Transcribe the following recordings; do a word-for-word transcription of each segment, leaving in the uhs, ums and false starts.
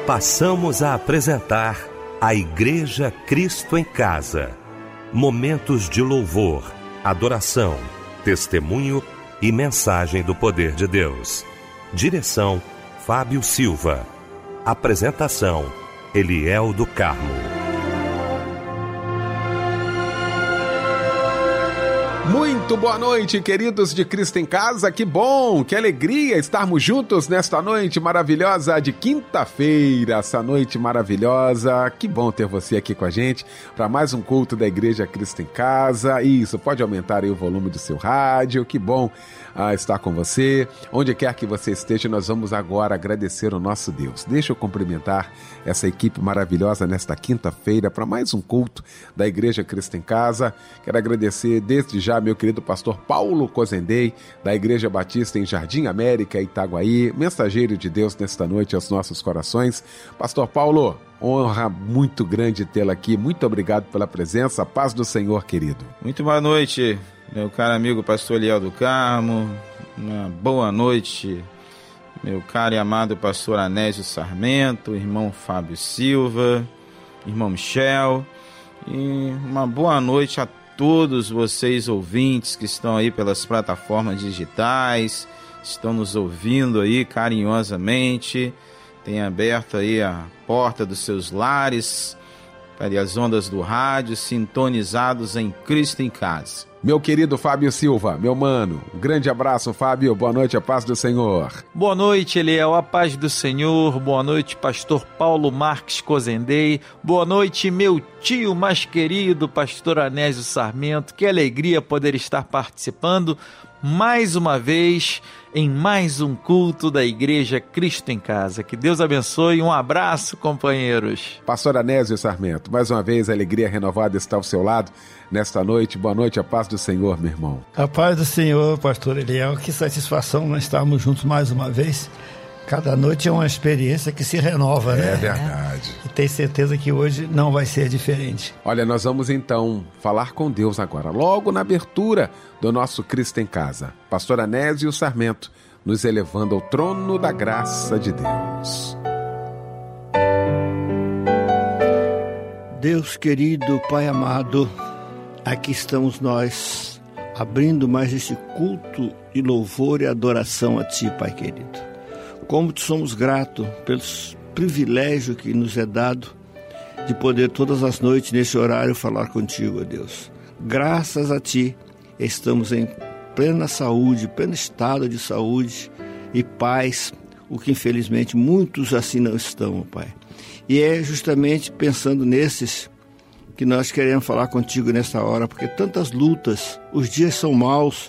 Passamos a apresentar a Igreja Cristo em Casa. Momentos de louvor, adoração, testemunho e mensagem do poder de Deus. Direção, Fábio Silva. Apresentação, Eliel do Carmo. Muito boa noite, queridos de Cristo em Casa. Que bom, que alegria estarmos juntos nesta noite maravilhosa de quinta-feira. Essa noite maravilhosa. Que bom ter você aqui com a gente para mais um culto da Igreja Cristo em Casa. Isso, pode aumentar aí o volume do seu rádio. Que bom ah, estar com você. Onde quer que você esteja, nós vamos agora agradecer o nosso Deus. Deixa eu cumprimentar essa equipe maravilhosa nesta quinta-feira para mais um culto da Igreja Cristo em Casa. Quero agradecer desde já meu querido pastor Paulo Cozendei, da Igreja Batista em Jardim América, Itaguaí, mensageiro de Deus nesta noite aos nossos corações. Pastor Paulo, honra muito grande tê-lo aqui. Muito obrigado pela presença. A paz do Senhor, querido. Muito boa noite, meu caro amigo pastor Eliel do Carmo. Uma boa noite, meu caro e amado pastor Anésio Sarmento, irmão Fábio Silva, irmão Michel. E uma boa noite a todos vocês ouvintes que estão aí pelas plataformas digitais, estão nos ouvindo aí carinhosamente, tem aberto aí a porta dos seus lares para as ondas do rádio, sintonizados em Cristo em Casa. Meu querido Fábio Silva, meu mano, um grande abraço, Fábio, boa noite, a paz do Senhor. Boa noite, Eliel, a paz do Senhor, boa noite, pastor Paulo Marques Cozendei, boa noite, meu tio mais querido, pastor Anésio Sarmento, que alegria poder estar participando mais uma vez em mais um culto da Igreja Cristo em Casa. Que Deus abençoe, um abraço, companheiros. Pastor Anésio Sarmento, mais uma vez a alegria renovada está ao seu lado nesta noite. Boa noite, a paz do Senhor, meu irmão. A paz do Senhor, pastor Eliel, que satisfação nós estarmos juntos mais uma vez. Cada noite é uma experiência que se renova, né? É verdade. E tenho certeza que hoje não vai ser diferente. Olha, nós vamos então falar com Deus agora, logo na abertura do nosso Cristo em Casa. Pastor Anésio Sarmento, nos elevando ao trono da graça de Deus. Deus querido, Pai amado, aqui estamos nós, abrindo mais este culto e louvor e adoração a Ti, Pai querido. Como te somos gratos pelo privilégio que nos é dado de poder todas as noites nesse horário falar contigo, ó Deus. Graças a Ti estamos em plena saúde, pleno estado de saúde e paz, o que infelizmente muitos assim não estão, ó Pai. E é justamente pensando nesses que nós queremos falar contigo nesta hora, porque tantas lutas, os dias são maus.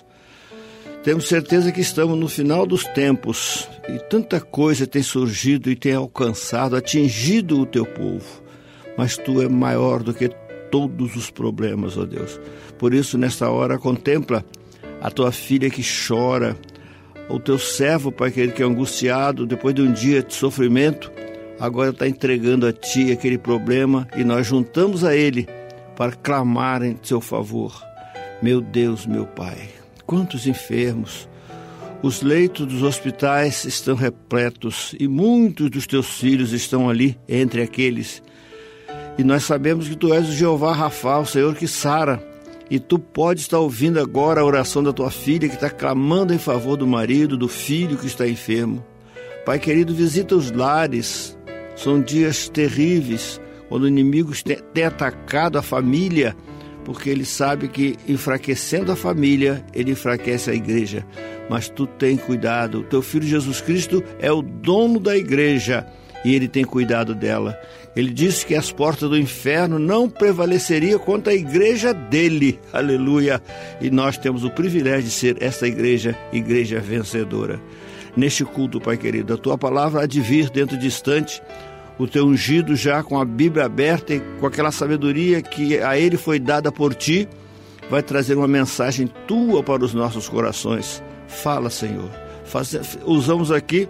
Temos certeza que estamos no final dos tempos e tanta coisa tem surgido e tem alcançado, atingido o teu povo. Mas tu é maior do que todos os problemas, ó Deus. Por isso, nesta hora, contempla a tua filha que chora, o teu servo, Pai querido, que é angustiado depois de um dia de sofrimento, agora está entregando a ti aquele problema e nós juntamos a ele para clamar em seu favor. Meu Deus, meu Pai. Quantos enfermos, os leitos dos hospitais estão repletos e muitos dos teus filhos estão ali entre aqueles. E nós sabemos que tu és o Jeová Rafa, o Senhor que sara. E tu pode estar ouvindo agora a oração da tua filha que está clamando em favor do marido, do filho que está enfermo. Pai querido, visita os lares. São dias terríveis, quando o inimigo tem atacado a família, porque ele sabe que enfraquecendo a família, ele enfraquece a igreja. Mas tu tem cuidado, o teu filho Jesus Cristo é o dono da igreja e ele tem cuidado dela. Ele disse que as portas do inferno não prevaleceriam contra a igreja dele, aleluia. E nós temos o privilégio de ser essa igreja, igreja vencedora. Neste culto, Pai querido, a tua palavra há de vir dentro de instante, o teu ungido já com a Bíblia aberta e com aquela sabedoria que a ele foi dada por ti, vai trazer uma mensagem tua para os nossos corações. Fala, Senhor. Faz, usamos aqui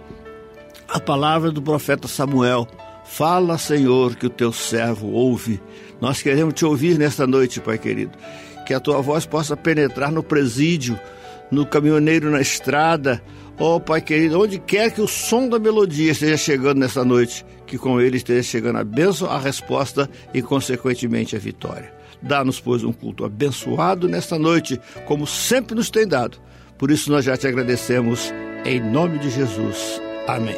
a palavra do profeta Samuel. Fala, Senhor, que o teu servo ouve. Nós queremos te ouvir nesta noite, Pai querido. Que a tua voz possa penetrar no presídio, no caminhoneiro na estrada, Oh, Pai querido, onde quer que o som da melodia esteja chegando nessa noite, que com ele esteja chegando a bênção, a resposta e, consequentemente, a vitória. Dá-nos, pois, um culto abençoado nesta noite, como sempre nos tem dado. Por isso nós já te agradecemos, em nome de Jesus. Amém.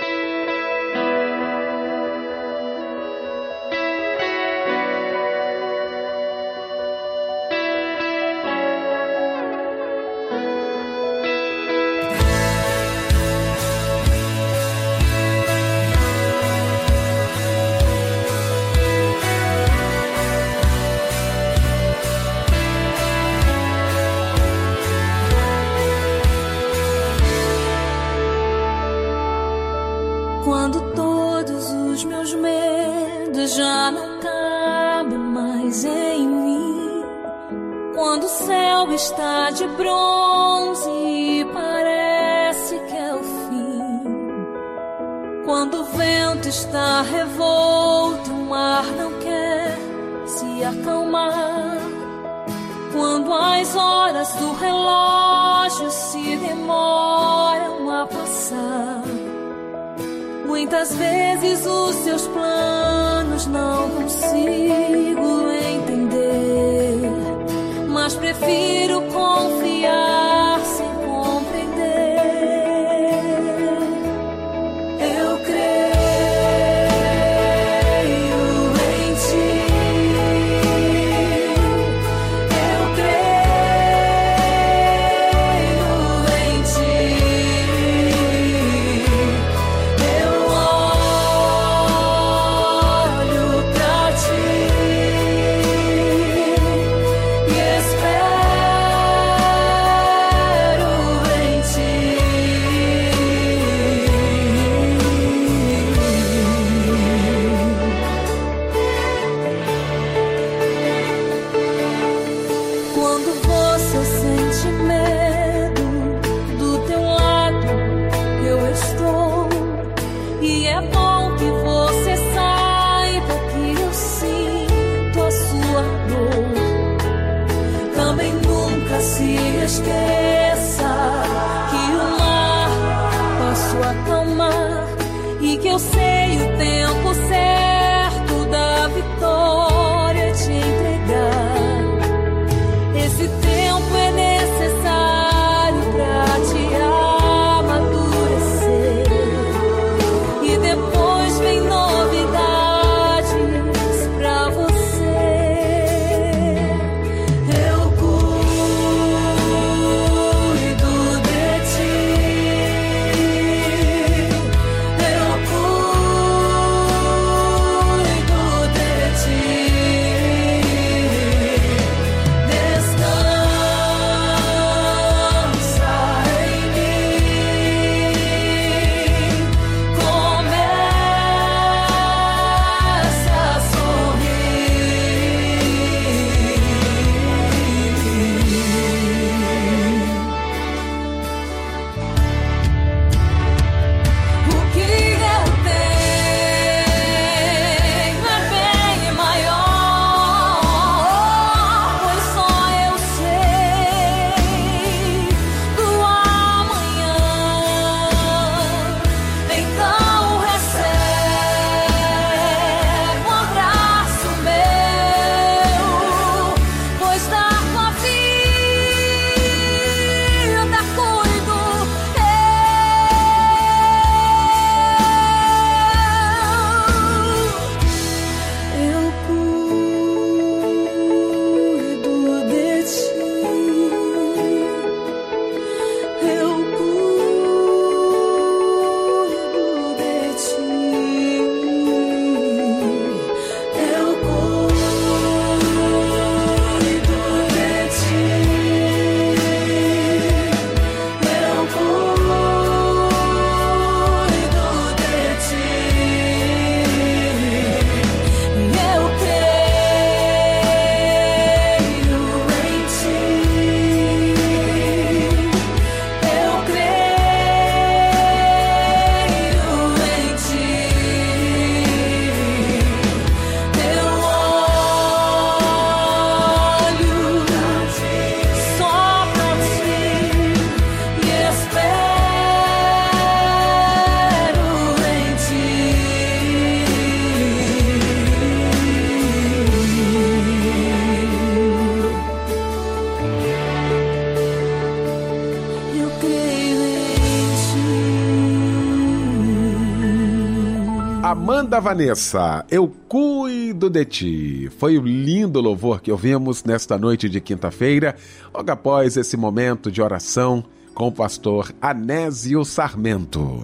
Quando todos os meus medos já não cabem mais em mim, quando o céu está de bronze e parece que é o fim, quando o vento está revolto, o mar não quer se acalmar, quando as horas do relógio se demoram a passar, muitas vezes os seus planos não consigo entender, mas prefiro confiar sem compreender. Eu creio em ti, eu creio em ti. Esqueça que o mar posso acalmar e que eu sei o tempo certo da vitória te entregar. Esse tempo é necessário pra te amadurecer e depois vem novidades pra você. Eu cuido Amanda Vanessa, eu cuido de ti. Foi o lindo louvor que ouvimos nesta noite de quinta-feira, logo após esse momento de oração com o pastor Anésio Sarmento.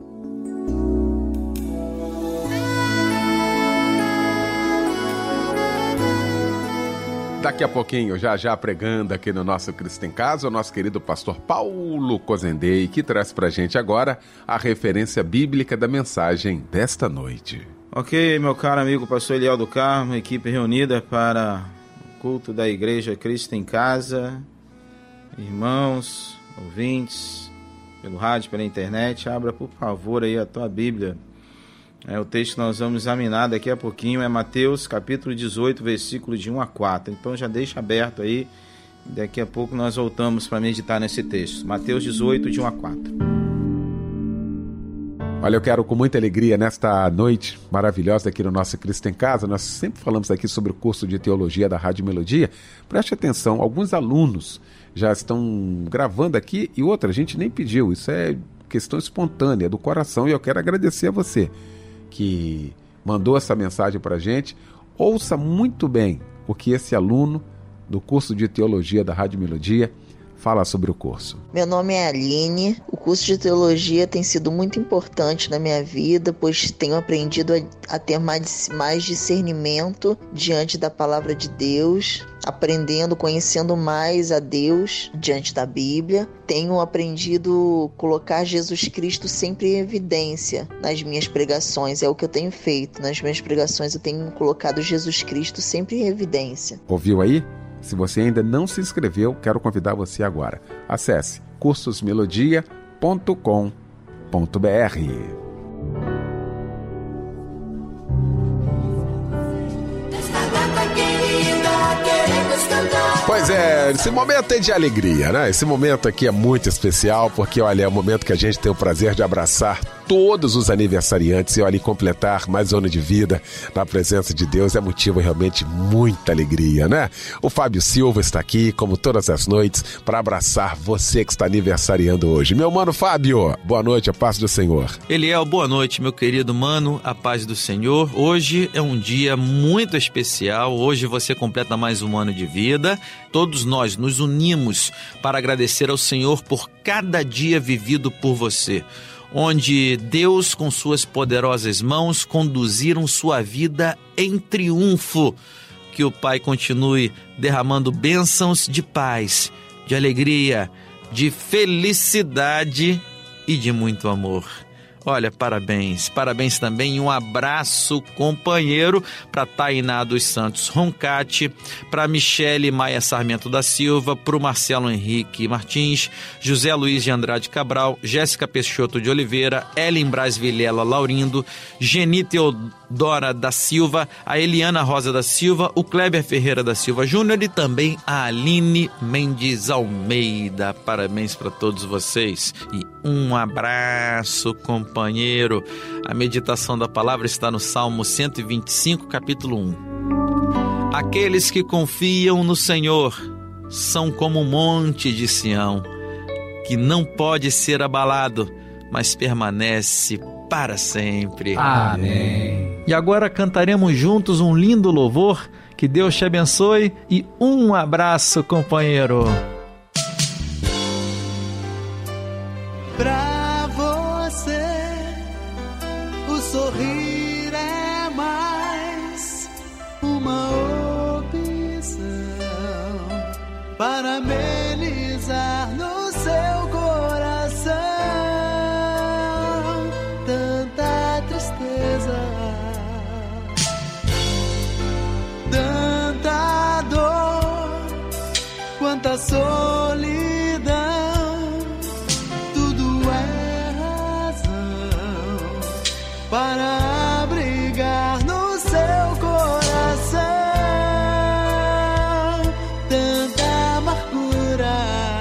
Daqui a pouquinho, já já pregando aqui no nosso Cristo em Casa, o nosso querido pastor Paulo Cozendei, que traz pra gente agora a referência bíblica da mensagem desta noite. Ok, meu caro amigo pastor Eliel do Carmo, equipe reunida para o culto da Igreja Cristo em Casa, irmãos, ouvintes, pelo rádio, pela internet, abra por favor aí a tua Bíblia. É, o texto que nós vamos examinar daqui a pouquinho é Mateus capítulo dezoito, versículo de um a quatro. Então já deixa aberto aí, daqui a pouco nós voltamos para meditar nesse texto. Mateus dezoito, de um a quatro. Olha, eu quero com muita alegria nesta noite maravilhosa aqui no nosso Cristo em Casa, nós sempre falamos aqui sobre o curso de Teologia da Rádio Melodia. Preste atenção, alguns alunos já estão gravando aqui e outra, a gente nem pediu, isso é questão espontânea, do coração, e eu quero agradecer a você que mandou essa mensagem para a gente. Ouça muito bem o que esse aluno do curso de Teologia da Rádio Melodia fala sobre o curso. Meu nome é Aline. O curso de Teologia tem sido muito importante na minha vida, pois tenho aprendido a, a ter mais, mais discernimento diante da Palavra de Deus, aprendendo, conhecendo mais a Deus diante da Bíblia. Tenho aprendido a colocar Jesus Cristo sempre em evidência nas minhas pregações. É o que eu tenho feito. Nas minhas pregações eu tenho colocado Jesus Cristo sempre em evidência. Ouviu aí? Se você ainda não se inscreveu, quero convidar você agora. Acesse cursos melodia ponto com ponto b r. Pois é, esse momento é de alegria, né? Esse momento aqui é muito especial porque, olha, é o momento que a gente tem o prazer de abraçar todos os aniversariantes e, olha, completar mais um ano de vida na presença de Deus é motivo realmente muita alegria, né? O Fábio Silva está aqui, como todas as noites, para abraçar você que está aniversariando hoje. Meu mano Fábio, boa noite, a paz do Senhor. Eliel, boa noite, meu querido mano, a paz do Senhor. Hoje é um dia muito especial, hoje você completa mais um ano de vida. Todos nós nos unimos para agradecer ao Senhor por cada dia vivido por você, onde Deus, com suas poderosas mãos, conduziram sua vida em triunfo. Que o Pai continue derramando bênçãos de paz, de alegria, de felicidade e de muito amor. Olha, parabéns, parabéns também e um abraço companheiro para Tainá dos Santos Roncati, para Michele Maia Sarmento da Silva, para o Marcelo Henrique Martins, José Luiz de Andrade Cabral, Jéssica Peixoto de Oliveira, Ellen Braz Vilela Laurindo, Geni Teodora da Silva, a Eliana Rosa da Silva, o Kleber Ferreira da Silva Júnior e também a Aline Mendes Almeida. Parabéns para todos vocês e um abraço companheiro. Companheiro, a meditação da palavra está no Salmo cento e vinte e cinco, capítulo um. Aqueles que confiam no Senhor são como um monte de Sião, que não pode ser abalado, mas permanece para sempre. Amém. E agora cantaremos juntos um lindo louvor. Que Deus te abençoe e um abraço, companheiro. Sorrir é mais uma opção para amenizar no seu coração tanta tristeza, tanta dor, quanta solidão. Tudo é razão para abrigar no seu coração tanta amargura.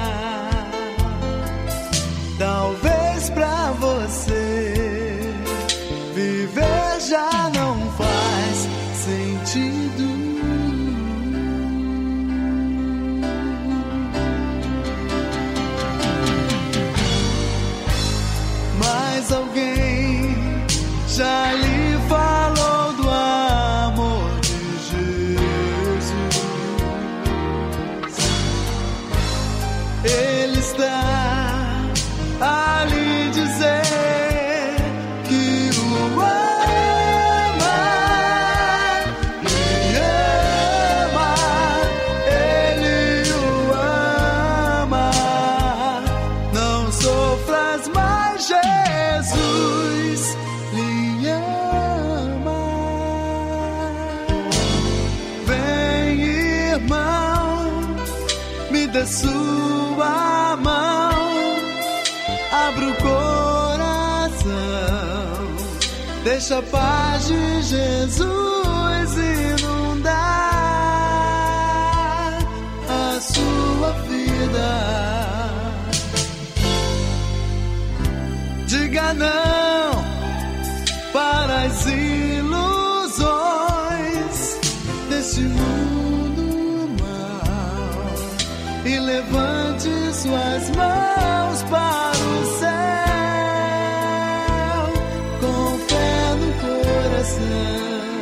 Talvez pra você viver já não faz sentido. Ele está ali dizer que o ama, me ama, Ele o ama. Não sofras mais, Jesus lhe ama. Vem, irmão, me dê sua mão, abra o coração, deixa a paz de Jesus inundar a sua vida. Diga não para as ilusões deste mundo mau e levante suas mãos para o céu com fé no coração.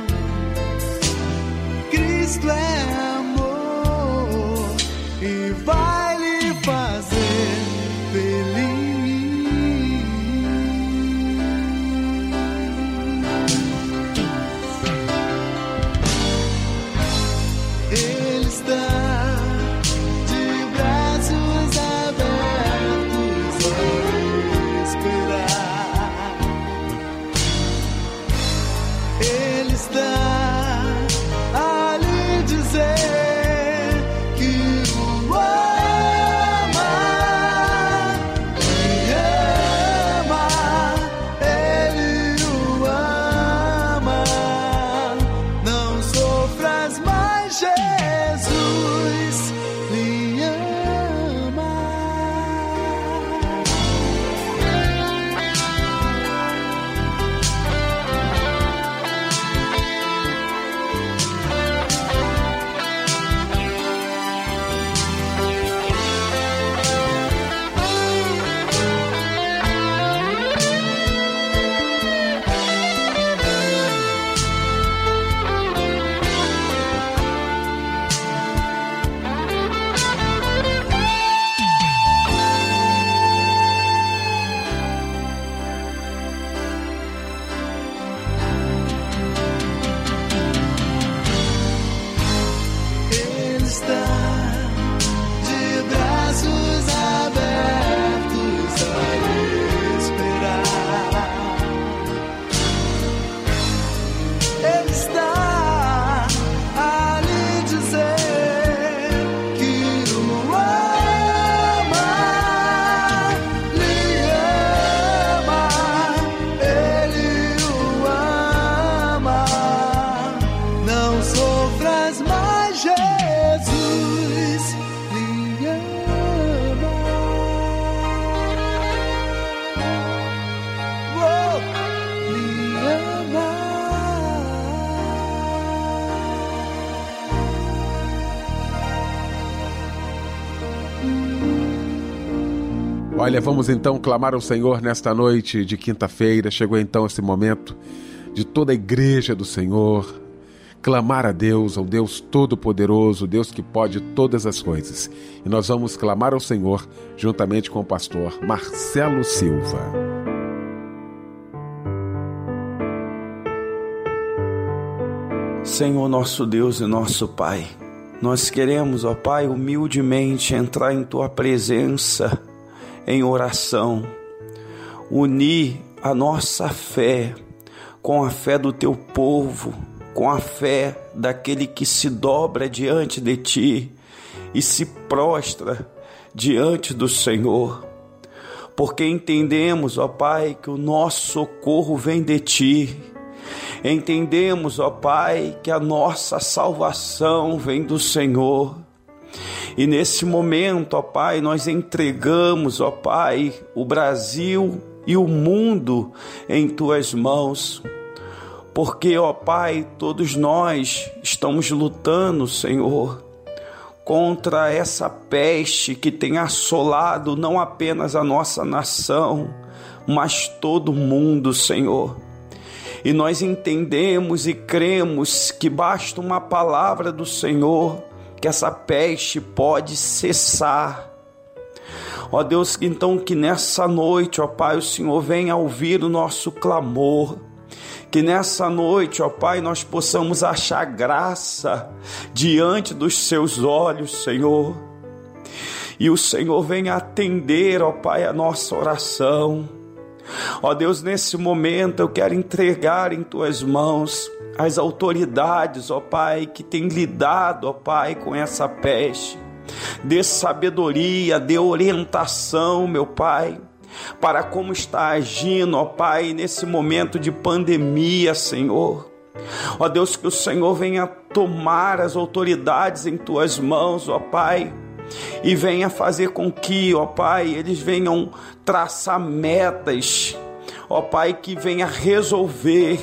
Cristo é amor e vai lhe fazer feliz. Ele está de braços abertos a esperar. Ele está ali dizer que o ama, me ama, Ele o ama. Não sofras mais, Jesus lhe ama. Ele está de braços abertos a esperar. Ele está ali dizer que o ama, lhe ama, Ele o ama. Não sofras mais, Jesus lhe ama. Oh, lhe ama. Olha, vamos então clamar ao Senhor nesta noite de quinta-feira. Chegou então esse momento de toda a igreja do Senhor clamar a Deus, ao Deus Todo-Poderoso, Deus que pode todas as coisas. E nós vamos clamar ao Senhor juntamente com o pastor Marcelo Silva. Senhor nosso Deus e nosso Pai, nós queremos, ó Pai, humildemente entrar em Tua presença em oração, unir a nossa fé com a fé do Teu povo, com a fé daquele que se dobra diante de Ti e se prostra diante do Senhor, porque entendemos, ó Pai, que o nosso socorro vem de Ti. Entendemos, ó Pai, que a nossa salvação vem do Senhor. E nesse momento, ó Pai, nós entregamos, ó Pai, o Brasil e o mundo em Tuas mãos. Porque, ó Pai, todos nós estamos lutando, Senhor, contra essa peste que tem assolado não apenas a nossa nação, mas todo o mundo, Senhor. E nós entendemos e cremos que basta uma palavra do Senhor, que essa peste pode cessar. Ó Deus, então que nessa noite, ó Pai, o Senhor venha ouvir o nosso clamor. Que nessa noite, ó Pai, nós possamos achar graça diante dos seus olhos, Senhor. E o Senhor venha atender, ó Pai, a nossa oração. Ó Deus, nesse momento eu quero entregar em Tuas mãos as autoridades, ó Pai, que têm lidado, ó Pai, com essa peste. Dê sabedoria, dê orientação, meu Pai, para como está agindo, ó Pai, nesse momento de pandemia, Senhor. Ó Deus, que o Senhor venha tomar as autoridades em Tuas mãos, ó Pai, e venha fazer com que, ó Pai, eles venham traçar metas, ó Pai, que venha resolver,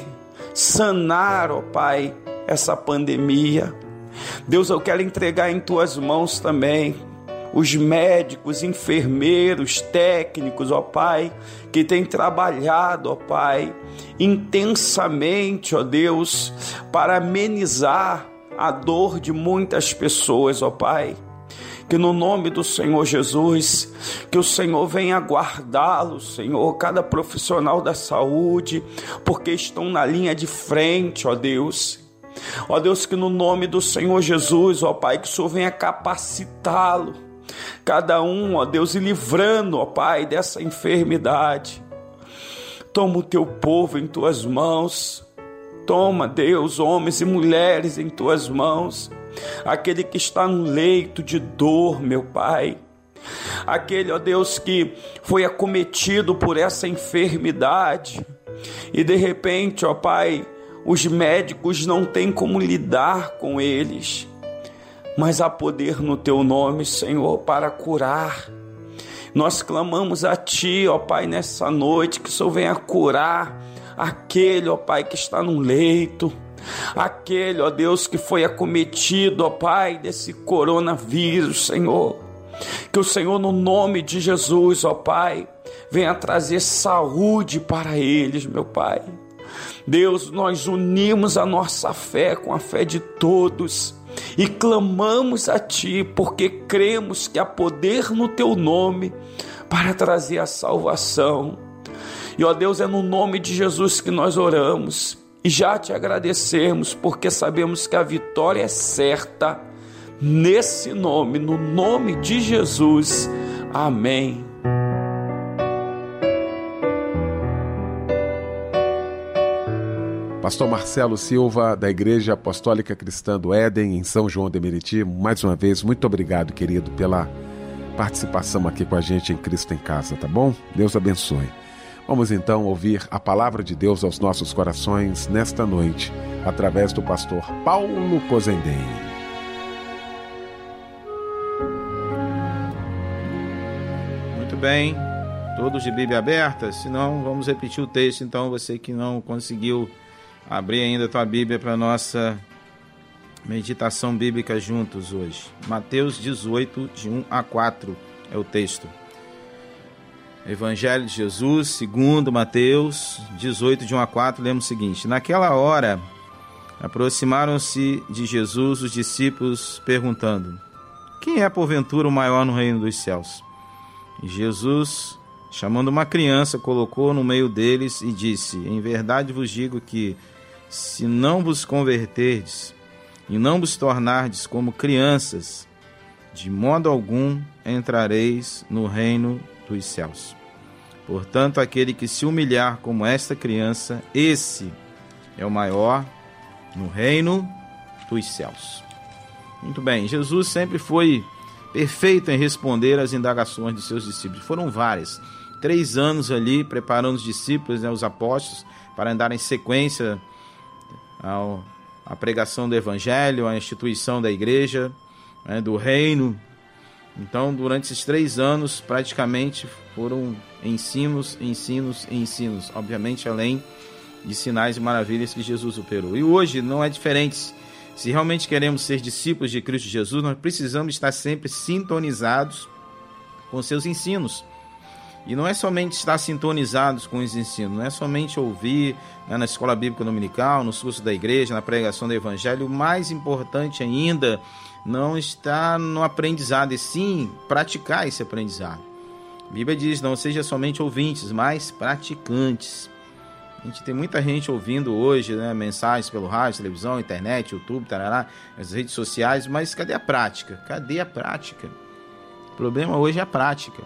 sanar, ó Pai, essa pandemia. Deus, eu quero entregar em Tuas mãos também os médicos, enfermeiros, técnicos, ó Pai, que têm trabalhado, ó Pai, intensamente, ó Deus, para amenizar a dor de muitas pessoas, ó Pai. Que no nome do Senhor Jesus, que o Senhor venha guardá-los, Senhor, cada profissional da saúde, porque estão na linha de frente, ó Deus. Ó Deus, que no nome do Senhor Jesus, ó Pai, que o Senhor venha capacitá-lo, cada um, ó Deus, e livrando, ó Pai, dessa enfermidade. Toma o Teu povo em Tuas mãos, toma, Deus, homens e mulheres em Tuas mãos, aquele que está no leito de dor, meu Pai, aquele, ó Deus, que foi acometido por essa enfermidade e de repente, ó Pai, os médicos não têm como lidar com eles, mas há poder no Teu nome, Senhor, para curar. Nós clamamos a Ti, ó Pai, nessa noite, que o Senhor venha curar aquele, ó Pai, que está no leito, aquele, ó Deus, que foi acometido, ó Pai, desse coronavírus, Senhor. Que o Senhor, no nome de Jesus, ó Pai, venha trazer saúde para eles, meu Pai. Deus, nós unimos a nossa fé com a fé de todos e clamamos a Ti, porque cremos que há poder no Teu nome para trazer a salvação. E, ó Deus, é no nome de Jesus que nós oramos e já Te agradecemos, porque sabemos que a vitória é certa nesse nome, no nome de Jesus. Amém. Pastor Marcelo Silva, da Igreja Apostólica Cristã do Éden, em São João de Meriti, mais uma vez, muito obrigado, querido, pela participação aqui com a gente em Cristo em Casa, tá bom? Deus abençoe. Vamos então ouvir a palavra de Deus aos nossos corações nesta noite, através do pastor Paulo Cozendei. Muito bem, todos de Bíblia aberta, se não, vamos repetir o texto, então, você que não conseguiu abrir ainda a tua Bíblia para a nossa meditação bíblica juntos hoje. Mateus dezoito, de um a quatro é o texto. Evangelho de Jesus, segundo Mateus dezoito, de um a quatro, lemos o seguinte: Naquela hora, aproximaram-se de Jesus os discípulos, perguntando: Quem é, porventura, o maior no reino dos céus? E Jesus, chamando uma criança, colocou no meio deles e disse: Em verdade vos digo que, se não vos converterdes e não vos tornardes como crianças, de modo algum entrareis no reino dos céus. Portanto, aquele que se humilhar como esta criança, esse é o maior no reino dos céus. Muito bem, Jesus sempre foi perfeito em responder às indagações de seus discípulos. Foram várias. Três anos ali preparando os discípulos, né, os apóstolos, para andar em sequência ao, à pregação do Evangelho, à instituição da igreja, né, do reino. Então, durante esses três anos, praticamente foram ensinos, ensinos e ensinos. Obviamente, além de sinais e maravilhas que Jesus operou. E hoje não é diferente. Se realmente queremos ser discípulos de Cristo Jesus, nós precisamos estar sempre sintonizados com seus ensinos. E não é somente estar sintonizados com os ensinos, não é somente ouvir, né, na escola bíblica dominical, nos cursos da igreja, na pregação do Evangelho. O mais importante ainda não está no aprendizado, e sim praticar esse aprendizado. A Bíblia diz, não seja somente ouvintes, mas praticantes. A gente tem muita gente ouvindo hoje, né, mensagens pelo rádio, televisão, internet, YouTube, tarará, as redes sociais, mas cadê a prática? Cadê a prática? O problema hoje é a prática.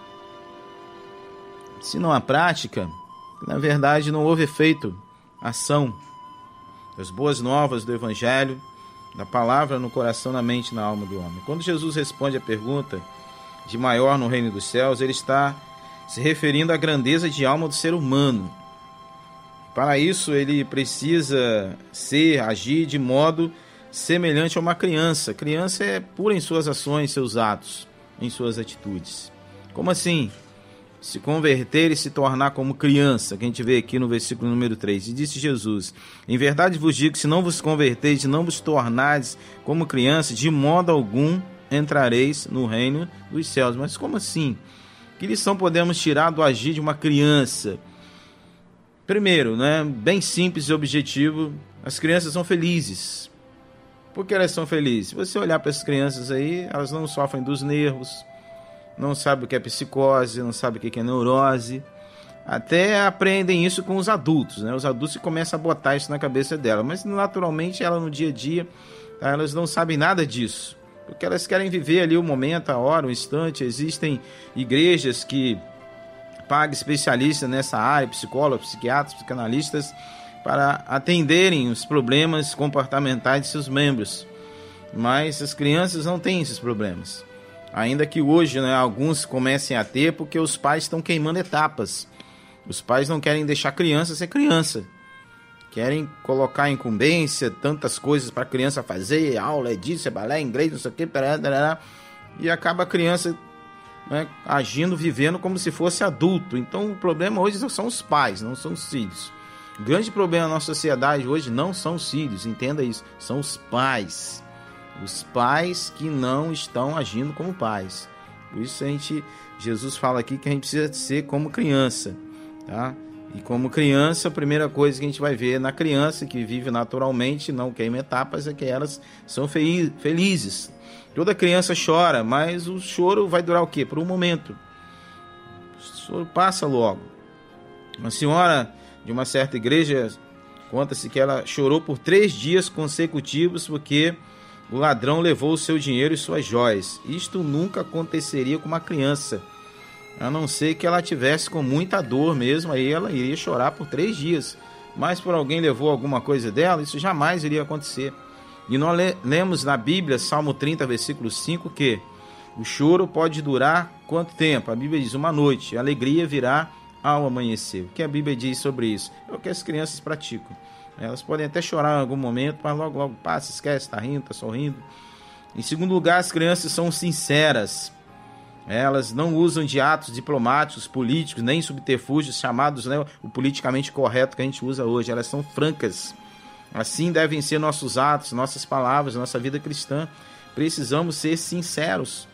Se não há prática, na verdade não houve efeito, ação das boas novas do Evangelho, da palavra no coração, na mente e na alma do homem. Quando Jesus responde a pergunta de maior no reino dos céus, ele está se referindo à grandeza de alma do ser humano. Para isso, ele precisa ser, agir de modo semelhante a uma criança. Criança é pura em suas ações, seus atos, em suas atitudes. Como assim? Se converter e se tornar como criança, que a gente vê aqui no versículo número três. E disse Jesus, em verdade vos digo que se não vos converteis e não vos tornardes como criança, de modo algum entrareis no reino dos céus. Mas como assim? Que lição podemos tirar do agir de uma criança? Primeiro, né, bem simples e objetivo, as crianças são felizes. Por que elas são felizes? Se você olhar para essas crianças aí, elas não sofrem dos nervos, não sabem o que é psicose, não sabem o que é neurose. Até aprendem isso com os adultos, né? Os adultos começam a botar isso na cabeça dela, mas naturalmente ela no dia a dia, elas não sabem nada disso, porque elas querem viver ali o momento, a hora, o instante. Existem igrejas que pagam especialistas nessa área, psicólogos, psiquiatras, psicanalistas, para atenderem os problemas comportamentais de seus membros. Mas as crianças não têm esses problemas. Ainda que hoje, né, alguns comecem a ter, porque os pais estão queimando etapas. Os pais não querem deixar a criança ser criança. Querem colocar incumbência, tantas coisas para a criança fazer, aula, é disso, é balé, inglês, não sei o que, e acaba a criança, né, agindo, vivendo como se fosse adulto. Então o problema hoje são os pais, não são os filhos. O grande problema na nossa sociedade hoje não são os filhos, entenda isso, são os pais. Os pais que não estão agindo como pais. Por isso a gente, Jesus fala aqui que a gente precisa ser como criança, tá? E como criança, a primeira coisa que a gente vai ver na criança que vive naturalmente, não queima etapas, é que elas são felizes. Toda criança chora, mas o choro vai durar o quê? Por um momento. O choro passa logo. Uma senhora de uma certa igreja, conta-se que ela chorou por três dias consecutivos porque o ladrão levou o seu dinheiro e suas joias. Isto nunca aconteceria com uma criança, a não ser que ela tivesse com muita dor mesmo, aí ela iria chorar por três dias. Mas por alguém levou alguma coisa dela, isso jamais iria acontecer. E nós lemos na Bíblia, Salmo trinta, versículo cinco, que o choro pode durar quanto tempo? A Bíblia diz uma noite, a alegria virá ao amanhecer. O que a Bíblia diz sobre isso? É o que as crianças praticam. Elas podem até chorar em algum momento, mas logo, logo passa, esquece, está rindo, está sorrindo. Em segundo lugar, as crianças são sinceras. Elas não usam de atos diplomáticos, políticos, nem subterfúgios chamados, né, o politicamente correto que a gente usa hoje. Elas são francas. Assim devem ser nossos atos, nossas palavras, nossa vida cristã. Precisamos ser sinceros.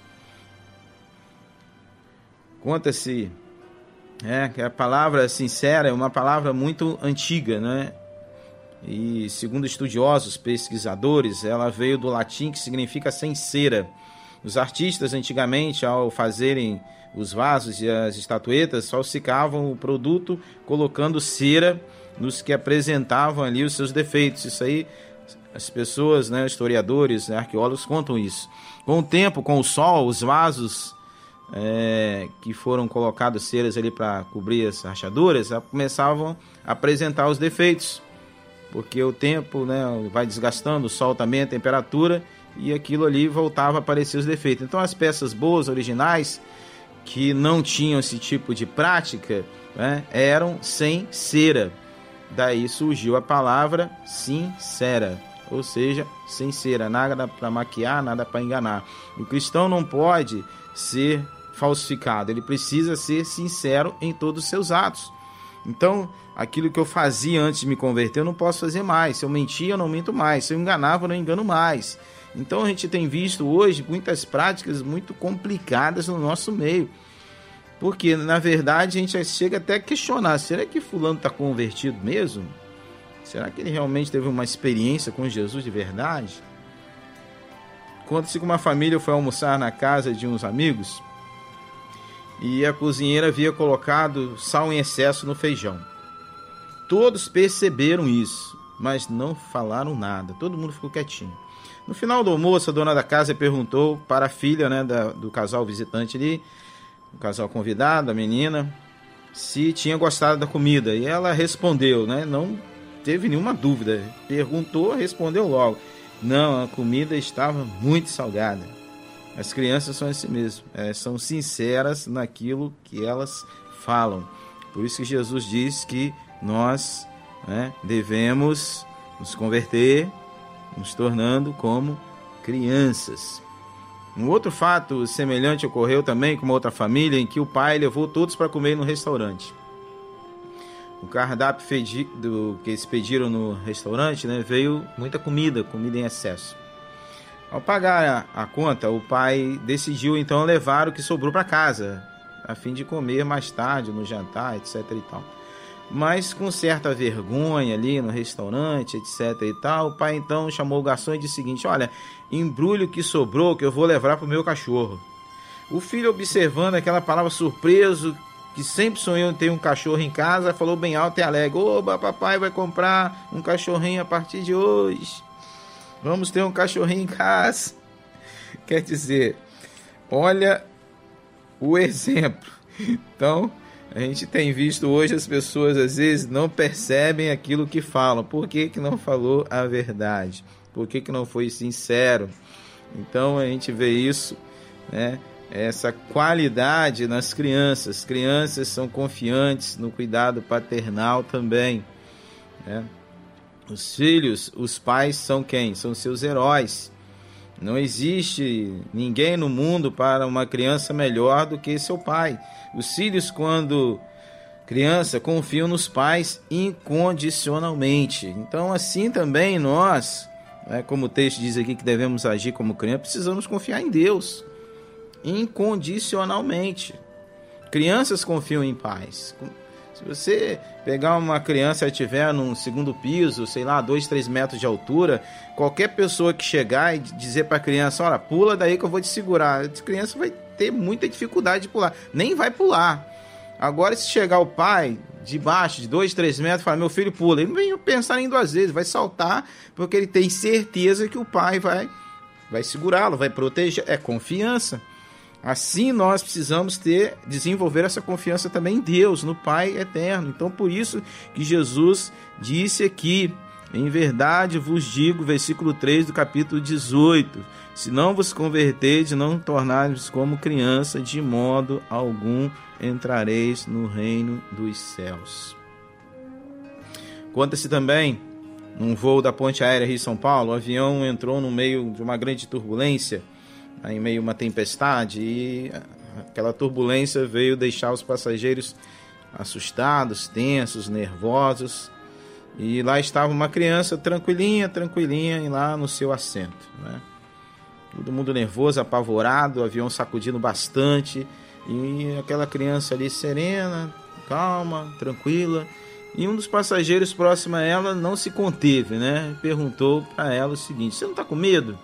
Conta-se, é, que a palavra sincera é uma palavra muito antiga, né? E segundo estudiosos, pesquisadores, ela veio do latim, que significa sincera. Os artistas antigamente, ao fazerem os vasos e as estatuetas, falsificavam o produto colocando cera nos que apresentavam ali os seus defeitos. Isso aí, as pessoas, né, historiadores, arqueólogos contam isso. Com o tempo, com o sol, os vasos é, que foram colocados ceras ali para cobrir as rachaduras, começavam a apresentar os defeitos, porque o tempo, né, vai desgastando, o sol também, a temperatura, e aquilo ali voltava a aparecer os defeitos. Então as peças boas, originais, que não tinham esse tipo de prática, né, eram sem cera. Daí surgiu a palavra sincera, ou seja, sem cera, nada para maquiar, nada para enganar. O cristão não pode ser falsificado, ele precisa ser sincero em todos os seus atos. Então, aquilo que eu fazia antes de me converter, eu não posso fazer mais. Se eu mentia, eu não minto mais. Se eu enganava, eu não engano mais. Então, a gente tem visto hoje muitas práticas muito complicadas no nosso meio. Porque, na verdade, a gente chega até a questionar, será que fulano está convertido mesmo? Será que ele realmente teve uma experiência com Jesus de verdade? Conta-se que uma família foi almoçar na casa de uns amigos, e a cozinheira havia colocado sal em excesso no feijão. Todos perceberam isso, mas não falaram nada. Todo mundo ficou quietinho. No final do almoço, a dona da casa perguntou para a filha, né, da, do casal visitante ali, o casal convidado, a menina, se tinha gostado da comida. E ela respondeu, né, não teve nenhuma dúvida. Perguntou, respondeu logo. Não, a comida estava muito salgada. As crianças são assim mesmo, é, são sinceras naquilo que elas falam. Por isso que Jesus diz que nós, né, devemos nos converter, nos tornando como crianças. Um outro fato semelhante ocorreu também com uma outra família, em que o pai levou todos para comer no restaurante. O cardápio fedi, do, que eles pediram no restaurante, né, veio muita comida, comida em excesso. Ao pagar a, a conta, o pai decidiu então levar o que sobrou para casa, a fim de comer mais tarde, no jantar, etc e tal. Mas com certa vergonha ali no restaurante, etc e tal, o pai então chamou o garçom e disse o seguinte: olha, embrulhe o que sobrou que eu vou levar para o meu cachorro. O filho, observando aquela palavra, surpreso, que sempre sonhou em ter um cachorro em casa, falou bem alto e alegre: oba, papai vai comprar um cachorrinho a partir de hoje. Vamos ter um cachorrinho em casa. Quer dizer, olha o exemplo. Então, a gente tem visto hoje as pessoas às vezes não percebem aquilo que falam. Por que que não falou a verdade? Por que que não foi sincero? Então a gente vê isso, né? Essa qualidade nas crianças. As crianças são confiantes no cuidado paternal também, né? Os filhos, os pais são quem? São seus heróis. Não existe ninguém no mundo para uma criança melhor do que seu pai. Os filhos, quando criança, confiam nos pais incondicionalmente. Então, assim também nós, né, como o texto diz aqui que devemos agir como criança, precisamos confiar em Deus incondicionalmente. Crianças confiam em pais. Se você pegar uma criança e estiver num segundo piso, sei lá, dois, três metros de altura, qualquer pessoa que chegar e dizer para a criança: olha, pula daí que eu vou te segurar, a criança vai ter muita dificuldade de pular, nem vai pular. Agora, se chegar o pai de baixo, de dois, três metros, e falar: meu filho pula, ele não vem pensar nem duas vezes, vai saltar, porque ele tem certeza que o pai vai, vai segurá-lo, vai proteger. É confiança. Assim nós precisamos ter, desenvolver essa confiança também em Deus, no Pai eterno. Então, por isso que Jesus disse aqui: em verdade vos digo, versículo três do capítulo dezoito, se não vos converterdes, não tornares como criança, de modo algum entrareis no reino dos céus. Conta-se também, num voo da ponte aérea Rio-São Paulo, o avião entrou no meio de uma grande turbulência, em meio a uma tempestade, e aquela turbulência veio deixar os passageiros assustados, tensos, nervosos, e lá estava uma criança tranquilinha, tranquilinha, lá no seu assento, né? Todo mundo nervoso, apavorado, o avião sacudindo bastante, e aquela criança ali serena, calma, tranquila, e um dos passageiros próximo a ela não se conteve, né? Perguntou para ela o seguinte: você não está com medo?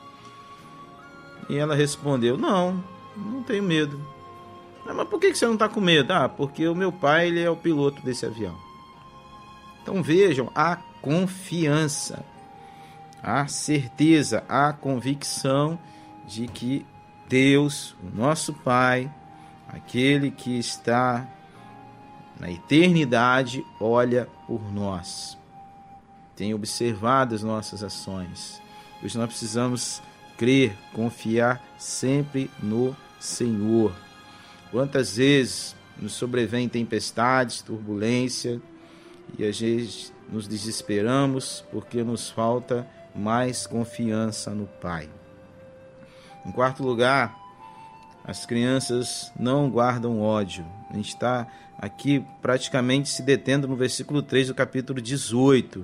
E ela respondeu: não, não tenho medo. Ah, mas por que você não está com medo? Ah, porque o meu pai, ele é o piloto desse avião. Então vejam, a confiança, a certeza, a convicção de que Deus, o nosso Pai, aquele que está na eternidade, olha por nós, tem observado as nossas ações. Pois nós precisamos crer, confiar sempre no Senhor. Quantas vezes nos sobrevêm tempestades, turbulência, e às vezes nos desesperamos porque nos falta mais confiança no Pai. Em quarto lugar, as crianças não guardam ódio. A gente está aqui praticamente se detendo no versículo três do capítulo dezoito,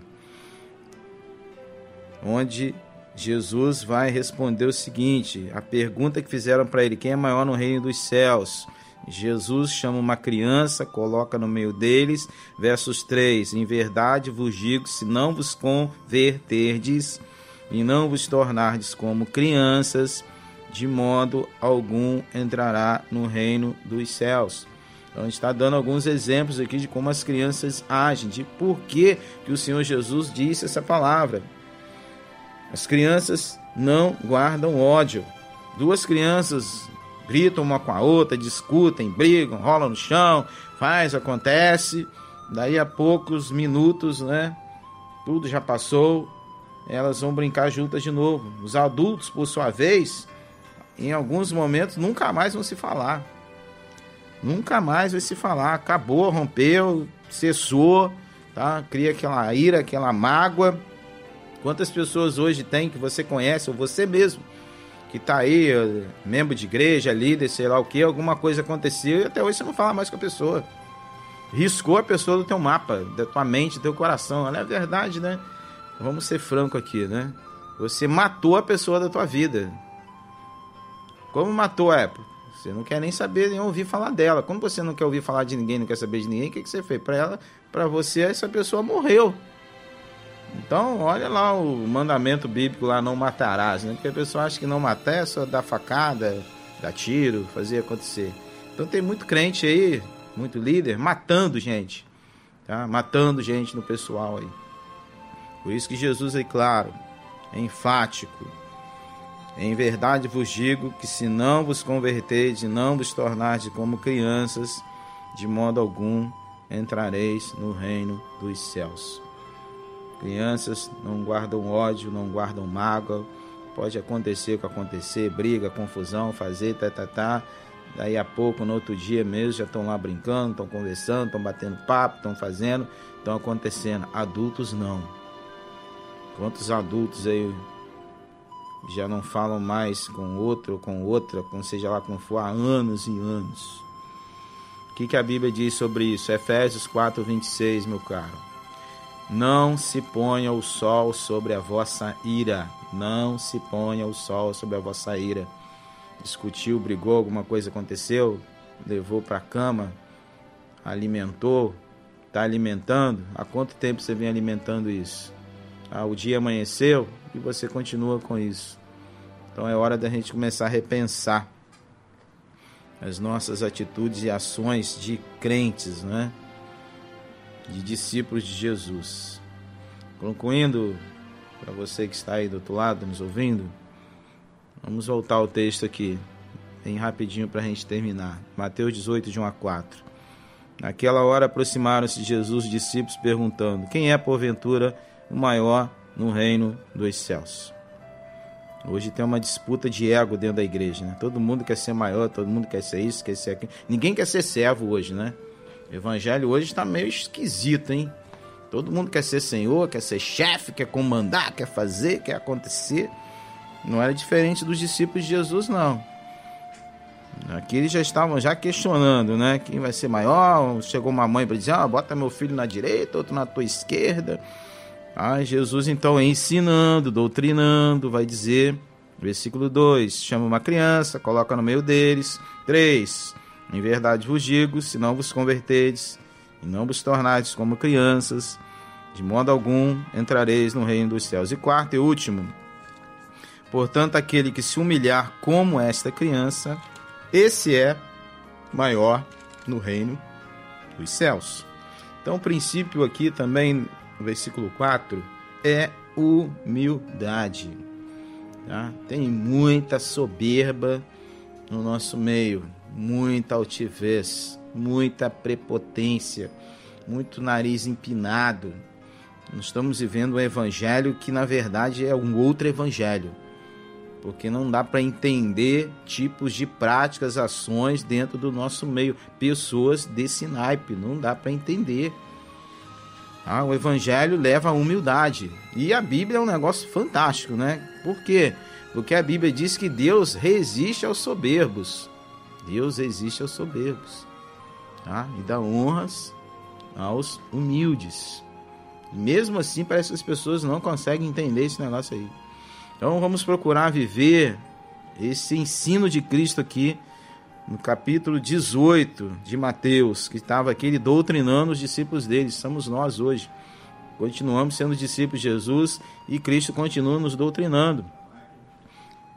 onde Jesus vai responder o seguinte, a pergunta que fizeram para ele: quem é maior no reino dos céus? Jesus chama uma criança, coloca no meio deles, versos três, em verdade vos digo, se não vos converterdes e não vos tornardes como crianças, de modo algum entrará no reino dos céus. Então a gente está dando alguns exemplos aqui de como as crianças agem, de por que, que o Senhor Jesus disse essa palavra. As crianças não guardam ódio. Duas crianças gritam uma com a outra, discutem, brigam, rolam no chão, faz, acontece. Daí a poucos minutos, né, tudo já passou, elas vão brincar juntas de novo. Os adultos, por sua vez, em alguns momentos, nunca mais vão se falar. Nunca mais vai se falar. Acabou, rompeu, cessou, tá? Cria aquela ira, aquela mágoa. Quantas pessoas hoje tem que você conhece, ou você mesmo, que está aí, membro de igreja, líder, sei lá o que, alguma coisa aconteceu e até hoje você não fala mais com a pessoa. Riscou a pessoa do teu mapa, da tua mente, do teu coração. Não é verdade, né? Vamos ser franco aqui, né? Você matou a pessoa da tua vida. Como matou a época? Você não quer nem saber, nem ouvir falar dela. Como você não quer ouvir falar de ninguém, não quer saber de ninguém, o que, que você fez? Para ela, para você, essa pessoa morreu. Então, olha lá o mandamento bíblico lá, não matarás, né? Porque a pessoa acha que não matar é só dar facada, dar tiro, fazer acontecer. Então tem muito crente aí, muito líder, matando gente, tá? Matando gente no pessoal aí. Por isso que Jesus é claro, é enfático. Em verdade vos digo que se não vos converterdes e não vos tornardes como crianças, de modo algum entrareis no reino dos céus. Crianças não guardam ódio, não guardam mágoa. Pode acontecer o que acontecer, briga, confusão, fazer, tá, tá, tá. Daí a pouco, no outro dia mesmo, já estão lá brincando, estão conversando, estão batendo papo, estão fazendo, estão acontecendo. Adultos não. Quantos adultos aí já não falam mais com outro ou com outra, com seja lá como for, há anos e anos. O que, que a Bíblia diz sobre isso? Efésios quatro, vinte e seis, meu caro. Não se ponha o sol sobre a vossa ira. Não se ponha o sol sobre a vossa ira. Discutiu, brigou, alguma coisa aconteceu, levou para a cama, alimentou, está alimentando. Há quanto tempo você vem alimentando isso? Ah, o dia amanheceu e você continua com isso. Então é hora da gente começar a repensar as nossas atitudes e ações de crentes, né? De discípulos de Jesus. Concluindo, para você que está aí do outro lado nos ouvindo, vamos voltar ao texto aqui, bem rapidinho para a gente terminar. Mateus dezoito, de um a quatro. Naquela hora aproximaram-se de Jesus os discípulos perguntando: quem é porventura o maior no reino dos céus? Hoje tem uma disputa de ego dentro da igreja, né? Todo mundo quer ser maior, todo mundo quer ser isso, quer ser aquilo. Ninguém quer ser servo hoje, né? O evangelho hoje está meio esquisito, hein? Todo mundo quer ser senhor, quer ser chefe, quer comandar, quer fazer, quer acontecer. Não era diferente dos discípulos de Jesus, não. Aqui eles já estavam já questionando, né? Quem vai ser maior? Chegou uma mãe para dizer: ah, bota meu filho na direita, outro na tua esquerda. Ah, Jesus então ensinando, doutrinando, vai dizer, versículo dois, chama uma criança, coloca no meio deles. três, em verdade vos digo, se não vos converterdes e não vos tornardes como crianças, de modo algum entrareis no reino dos céus. E quarto e último, portanto, aquele que se humilhar como esta criança, esse é maior no reino dos céus. Então o princípio aqui também, no versículo quatro, é humildade. Tá? Tem muita soberba no nosso meio, muita altivez, muita prepotência, muito nariz empinado. Nós estamos vivendo um evangelho que na verdade é um outro evangelho, porque não dá para entender tipos de práticas, ações dentro do nosso meio, pessoas desse naipe, não dá para entender. Ah, o evangelho leva à humildade. E a Bíblia é um negócio fantástico, né? Por quê? Porque a Bíblia diz que Deus resiste aos soberbos. Deus resiste aos soberbos. Tá? E dá honras aos humildes. E mesmo assim, parece que as pessoas não conseguem entender esse negócio aí. Então vamos procurar viver esse ensino de Cristo aqui no capítulo dezoito de Mateus, que estava aqui ele doutrinando os discípulos dele. Somos nós hoje. Continuamos sendo discípulos de Jesus e Cristo continua nos doutrinando.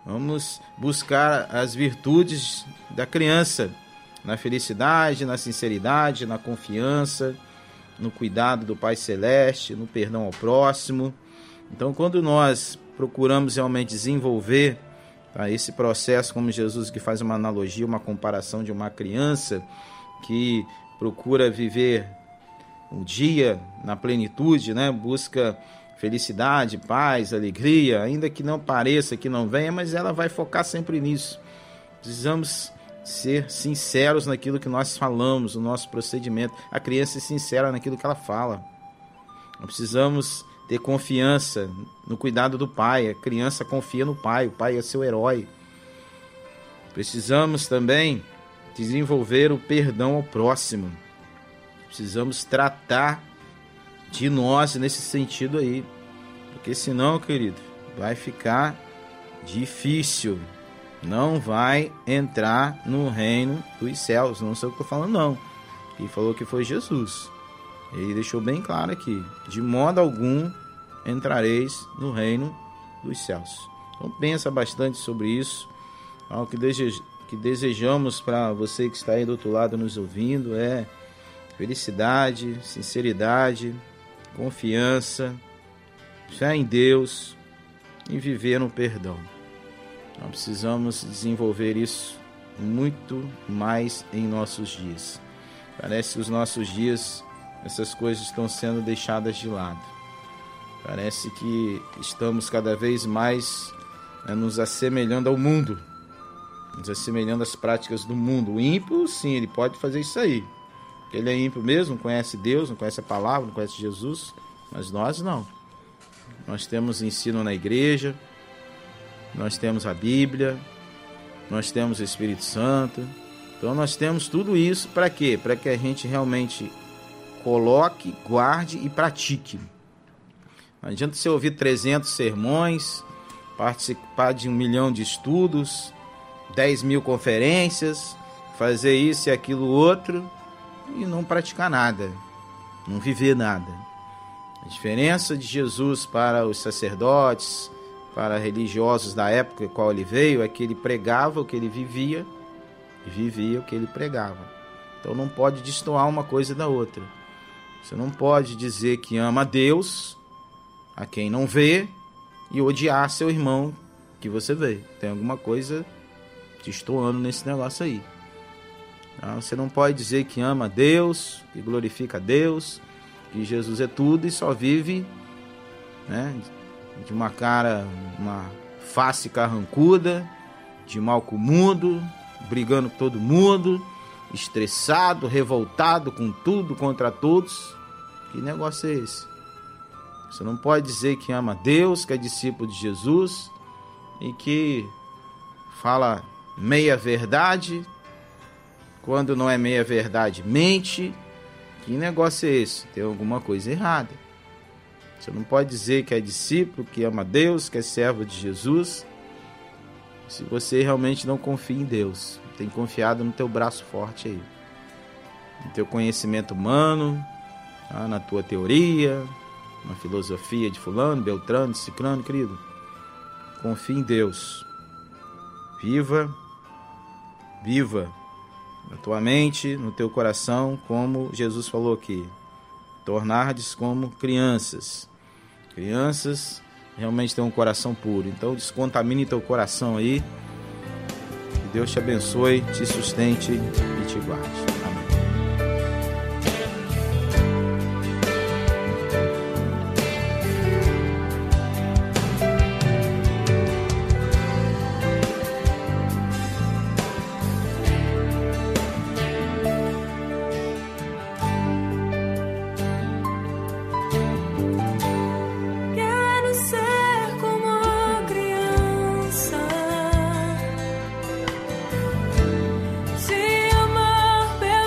Vamos buscar as virtudes da criança, na felicidade, na sinceridade, na confiança, no cuidado do Pai Celeste, no perdão ao próximo. Então, quando nós procuramos realmente desenvolver tá, esse processo, como Jesus que faz uma analogia, uma comparação de uma criança que procura viver o dia na plenitude, né? Busca felicidade, paz, alegria, ainda que não pareça, que não venha, mas ela vai focar sempre nisso. Precisamos ser sinceros naquilo que nós falamos, no nosso procedimento. A criança é sincera naquilo que ela fala. Nós precisamos ter confiança no cuidado do pai. A criança confia no pai, o pai é seu herói. Precisamos também desenvolver o perdão ao próximo. Precisamos tratar de nós nesse sentido aí, porque senão, querido, vai ficar difícil, não vai entrar no reino dos céus. Não sei o que eu estou falando, não. Ele falou que foi Jesus, ele deixou bem claro aqui: de modo algum entrareis no reino dos céus. Então pensa bastante sobre isso. O que, deseja, que desejamos para você que está aí do outro lado nos ouvindo é felicidade, sinceridade, confiança, fé em Deus e viver no perdão. Nós precisamos desenvolver isso muito mais em nossos dias. Parece que os nossos dias, essas coisas estão sendo deixadas de lado. Parece que estamos cada vez mais né, nos assemelhando ao mundo, nos assemelhando às práticas do mundo. O ímpio, sim, ele pode fazer isso aí. Ele é ímpio mesmo, não conhece Deus, não conhece a palavra, não conhece Jesus, mas nós não. Nós temos ensino na igreja, nós temos a Bíblia, nós temos o Espírito Santo. Então nós temos tudo isso para quê? Para que a gente realmente coloque, guarde e pratique. Não adianta você ouvir trezentos sermões, participar de um milhão de estudos, dez mil conferências, fazer isso e aquilo outro e não praticar nada, não viver nada. A diferença de Jesus para os sacerdotes, para religiosos da época em qual ele veio, é que ele pregava o que ele vivia e vivia o que ele pregava. Então não pode destoar uma coisa da outra. Você não pode dizer que ama a Deus, a quem não vê, e odiar seu irmão que você vê. Tem alguma coisa destoando nesse negócio aí. Você não pode dizer que ama a Deus, que glorifica a Deus, que Jesus é tudo e só vive, né, de uma cara, uma face carrancuda, de mal com o mundo, brigando com todo mundo, estressado, revoltado com tudo, contra todos. Que negócio é esse? Você não pode dizer que ama a Deus, que é discípulo de Jesus e que fala meia verdade. Quando não é meia verdade, mente. Que negócio é esse? Tem alguma coisa errada. Você não pode dizer que é discípulo, que ama Deus, que é servo de Jesus, se você realmente não confia em Deus. Tem confiado no teu braço forte aí, no teu conhecimento humano, na tua teoria, na filosofia de fulano, beltrano, de ciclano, querido. Confia em Deus. Viva, viva na tua mente, no teu coração, como Jesus falou aqui. Tornar-des como crianças. Crianças realmente têm um coração puro. Então descontamine teu coração aí. Que Deus te abençoe, te sustente e te guarde. Se amar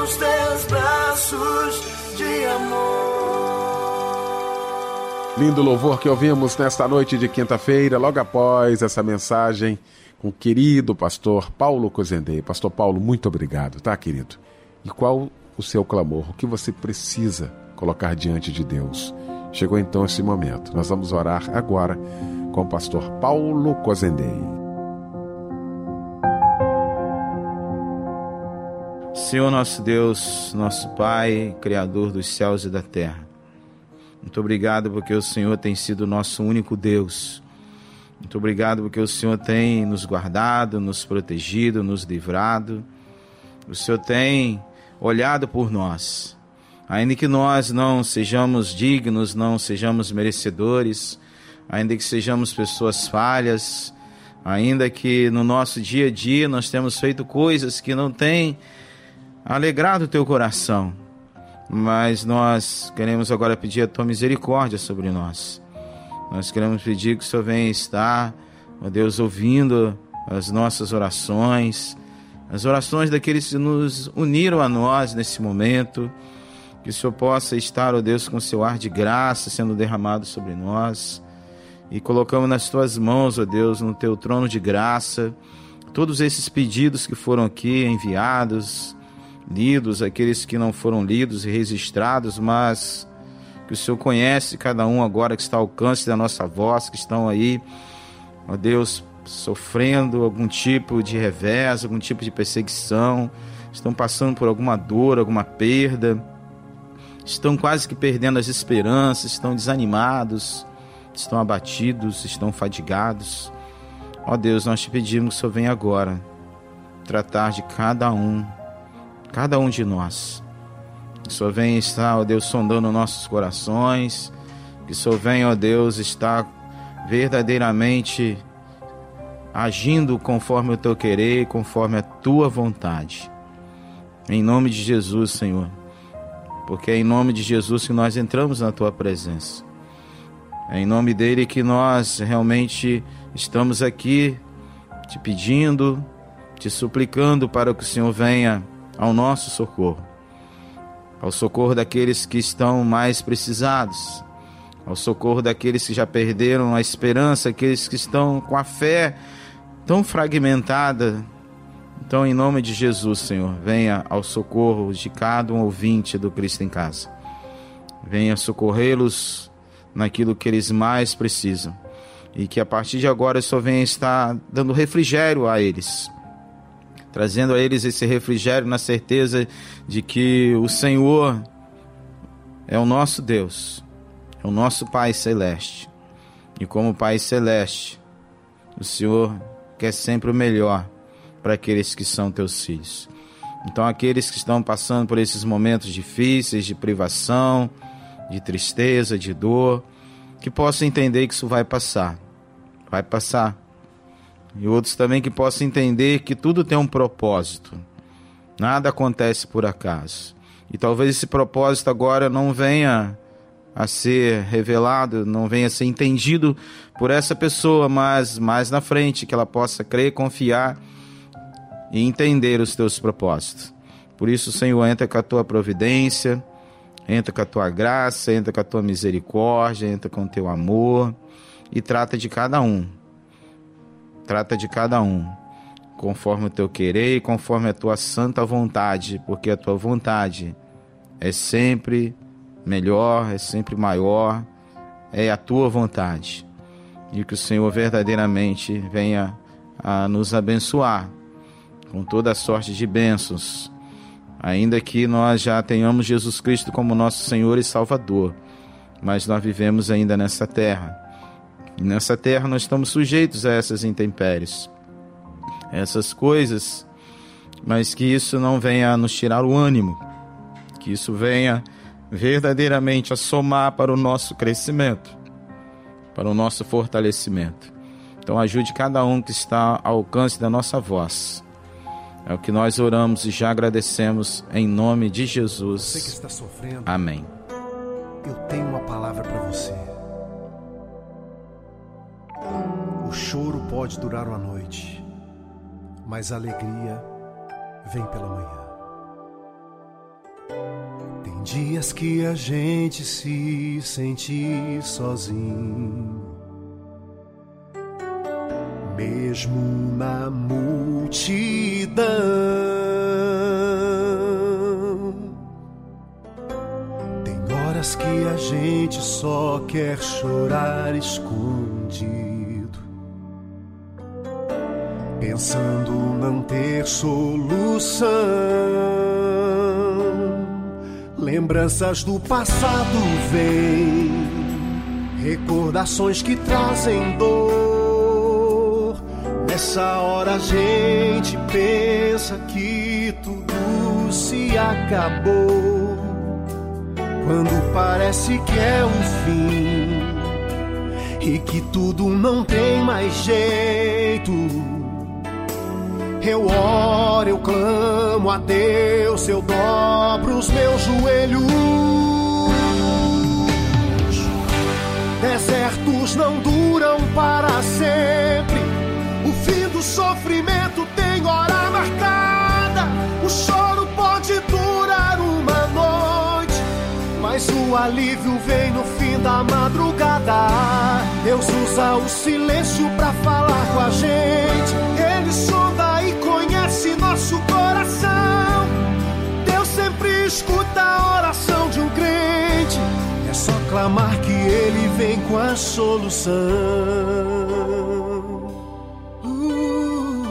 nos teus braços de amor. Lindo louvor que ouvimos nesta noite de quinta-feira, logo após essa mensagem com o querido pastor Paulo Cozendei. Pastor Paulo, muito obrigado, tá, querido? E qual o seu clamor? O que você precisa colocar diante de Deus? Chegou então esse momento. Nós vamos orar agora com o pastor Paulo Cozendei. Senhor nosso Deus, nosso Pai, Criador dos céus e da terra, muito obrigado porque o Senhor tem sido nosso único Deus. Muito obrigado porque o Senhor tem nos guardado, nos protegido, nos livrado. O Senhor tem olhado por nós. Ainda que nós não sejamos dignos, não sejamos merecedores, ainda que sejamos pessoas falhas, ainda que no nosso dia a dia nós temos feito coisas que não têm alegrado o teu coração, mas nós queremos agora pedir a tua misericórdia sobre nós. Nós queremos pedir que o Senhor venha estar, ó Deus, ouvindo as nossas orações, as orações daqueles que nos uniram a nós nesse momento, que o Senhor possa estar, ó Deus, com o seu ar de graça sendo derramado sobre nós, e colocamos nas tuas mãos, ó Deus, no teu trono de graça, todos esses pedidos que foram aqui enviados, lidos, aqueles que não foram lidos e registrados, mas que o Senhor conhece cada um agora que está ao alcance da nossa voz, que estão aí, ó Deus, sofrendo algum tipo de revés, algum tipo de perseguição, estão passando por alguma dor, alguma perda, estão quase que perdendo as esperanças, estão desanimados, estão abatidos, estão fadigados. Ó Deus, nós te pedimos que o Senhor venha agora tratar de cada um, cada um de nós. Que o Senhor venha estar, ó Deus, sondando nossos corações. Que o Senhor venha, ó Deus, estar verdadeiramente agindo conforme o teu querer, conforme a tua vontade. Em nome de Jesus, Senhor. Porque é em nome de Jesus que nós entramos na tua presença. É em nome dele que nós realmente estamos aqui te pedindo, te suplicando para que o Senhor venha ao nosso socorro, ao socorro daqueles que estão mais precisados, ao socorro daqueles que já perderam a esperança, aqueles que estão com a fé tão fragmentada. Então, em nome de Jesus, Senhor, venha ao socorro de cada um ouvinte do Cristo em Casa. Venha socorrê-los naquilo que eles mais precisam, e que a partir de agora o Senhor venha estar dando refrigério a eles, trazendo a eles esse refrigério na certeza de que o Senhor é o nosso Deus, é o nosso Pai Celeste. E como Pai Celeste, o Senhor quer sempre o melhor para aqueles que são teus filhos. Então, aqueles que estão passando por esses momentos difíceis, de privação, de tristeza, de dor, que possam entender que isso vai passar, vai passar. E outros também que possam entender que tudo tem um propósito. Nada acontece por acaso. E talvez esse propósito agora não venha a ser revelado, não venha a ser entendido por essa pessoa, mas mais na frente, que ela possa crer, confiar e entender os teus propósitos. Por isso, Senhor, entra com a tua providência, entra com a tua graça, entra com a tua misericórdia, entra com o teu amor e trata de cada um. Trata de cada um, conforme o teu querer e conforme a tua santa vontade, porque a tua vontade é sempre melhor, é sempre maior, é a tua vontade. E que o Senhor verdadeiramente venha a nos abençoar com toda a sorte de bênçãos, ainda que nós já tenhamos Jesus Cristo como nosso Senhor e Salvador, mas nós vivemos ainda nessa terra. E nessa terra nós estamos sujeitos a essas intempéries, a essas coisas, mas que isso não venha a nos tirar o ânimo, que isso venha verdadeiramente a somar para o nosso crescimento, para o nosso fortalecimento. Então ajude cada um que está ao alcance da nossa voz. É o que nós oramos e já agradecemos em nome de Jesus. Você que está sofrendo, amém. Eu tenho uma palavra para você. O choro pode durar uma noite, mas a alegria vem pela manhã. Dias que a gente se sente sozinho, mesmo na multidão. Tem horas que a gente só quer chorar escondido, pensando não ter solução. Lembranças do passado vêm, recordações que trazem dor. Nessa hora a gente pensa que tudo se acabou, quando parece que é o fim e que tudo não tem mais jeito. Eu oro, eu clamo a Deus, eu dobro os meus joelhos. Desertos não duram para sempre, o fim do sofrimento tem hora marcada. O choro pode durar uma noite, mas o alívio vem no fim da madrugada. Deus usa o silêncio pra falar com a gente, Ele sonda e conhece nosso coração. Deus sempre escuta a oração de um crente, é só clamar que Ele vem com a solução. uh,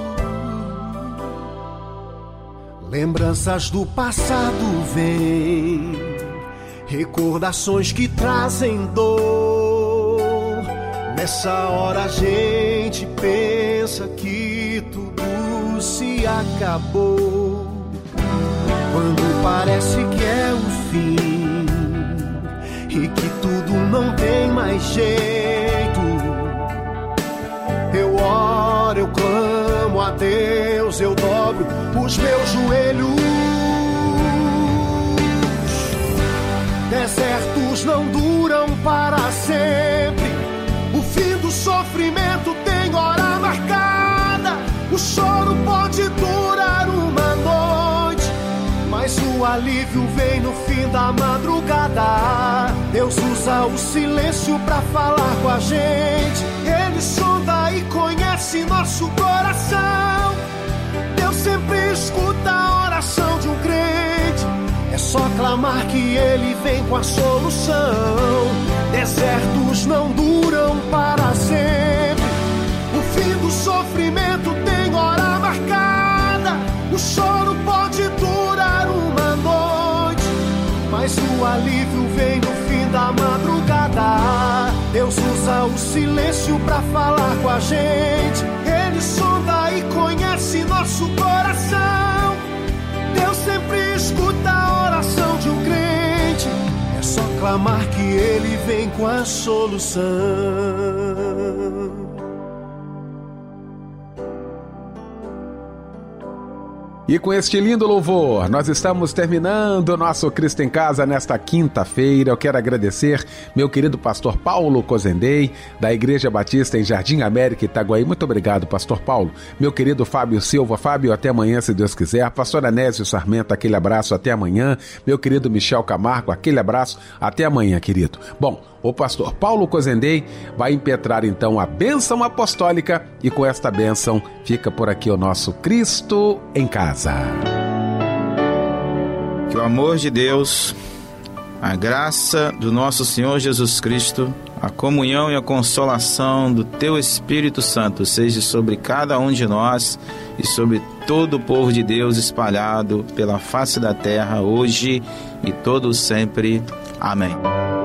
Lembranças do passado vêm, recordações que trazem dor. Nessa hora a gente pensa que tudo se acabou, quando parece que é o fim e que tudo não tem mais jeito. Eu oro, eu clamo a Deus, eu dobro os meus joelhos. Desertos não duram para sempre, o fim do sofrimento tem hora marcada. O choro pode durar uma noite, mas o alívio vem no fim da madrugada. Deus usa o silêncio pra falar com a gente, Ele sonda e conhece nosso coração. Deus sempre escuta a oração de um crente, é só clamar que Ele vem com a solução. Desertos não duram para sempre, o fim do sofrimento tem hora marcada. O choro pode durar uma noite, mas o alívio vem no fim da madrugada. Deus usa o silêncio pra falar com a gente, Ele sonda e conhece nosso coração. Deus sempre escuta a oração de um crente, é só clamar que Ele vem com a solução. E com este lindo louvor, nós estamos terminando o nosso Cristo em Casa nesta quinta-feira. Eu quero agradecer meu querido pastor Paulo Cozendei, da Igreja Batista em Jardim América, Itaguaí. Muito obrigado, pastor Paulo. Meu querido Fábio Silva. Fábio, até amanhã, se Deus quiser. Pastor Anésio Sarmento, aquele abraço, até amanhã. Meu querido Michel Camargo, aquele abraço, até amanhã, querido. Bom, o pastor Paulo Cozendei vai impetrar então a bênção apostólica e com esta bênção fica por aqui o nosso Cristo em Casa. Que o amor de Deus, a graça do nosso Senhor Jesus Cristo, a comunhão e a consolação do Teu Espírito Santo seja sobre cada um de nós e sobre todo o povo de Deus espalhado pela face da terra, hoje e todo sempre. Amém.